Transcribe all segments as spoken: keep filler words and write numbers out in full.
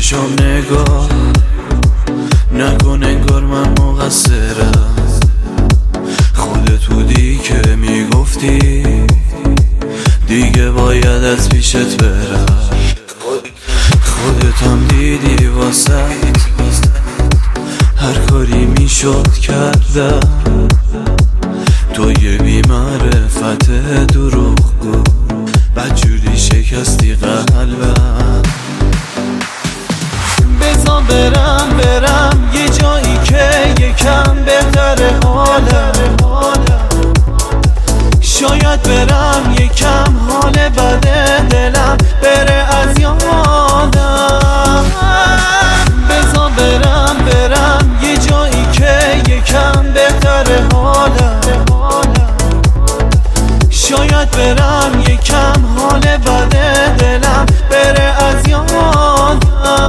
چشام نگاه نکن انگار من مقصرم. خودت بودی که میگفتی دیگه باید از پیشت برم. خودت هم دیدی واسه هر کاری میشد کردم. تو یه بی معرفت دروغگو بدجوری شکستی قلبم. بذار برم برم یه جایی که یکم بهتره حالم. شاید برم یکم حال بده دلم بره از یادم. بذار برم برم یه جایی که یکم بهتره حالم. شاید برم یکم حال بده دلم بره از یادم.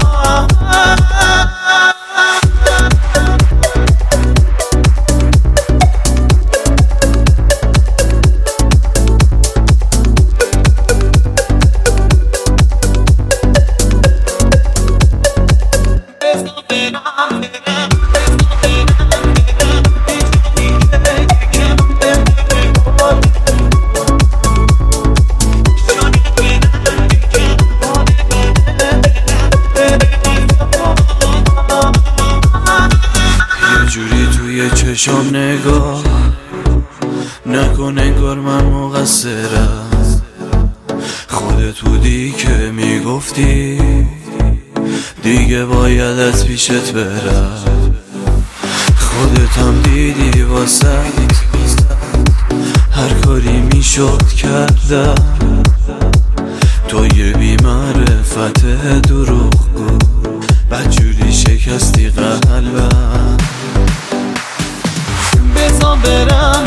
چشام نگاه نکن انگار من مقصرم. خودت بودی که میگفتی دیگه باید از پیشت برم. خودت هم دیدی واسه هر کاری میشد کردم. تو یه بی معرفت دروغگو بدجوری شکستی قلبم. بذار برم